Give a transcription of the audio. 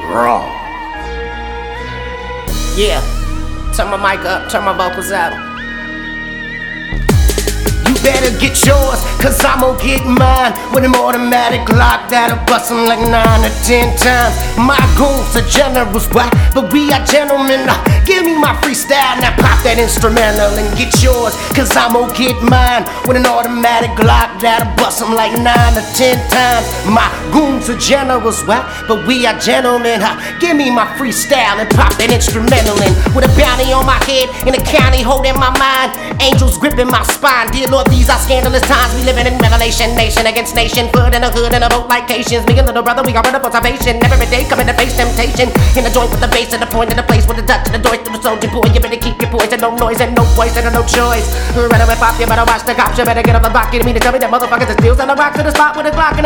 Raw. Yeah, turn my mic up, turn my vocals up. You better get yours, cause I'm gon' get mine. With an automatic lock that'll bust 'em like 9 or 10 times. My goons are generals, why? But we are gentlemen. Give me my freestyle, now pop that instrumental and get yours, cause I'm gon' get mine. With an automatic lock that'll bust 'em like 9 or 10 times. My goons are generals, why? But we are gentlemen. Give me my freestyle and pop that instrumental in. With a bounty on my head, in the county holding my mind. Angels gripping my spine. Dear Lord, these are scandalous times. We living in revelation, nation against nation. Foot in the hood and a boat like Haitians. Me and little brother, we got rid of salvation. Every day coming to face temptation. In the joint with the bass and the point in the place with the touch and the joy to the soldier boy. You better keep your poison, no noise and no voice and no choice. Right away, pop, you better watch the cops. You better get up the block. You mean to tell me that motherfuckers are still selling rocks to the spot with a Glock and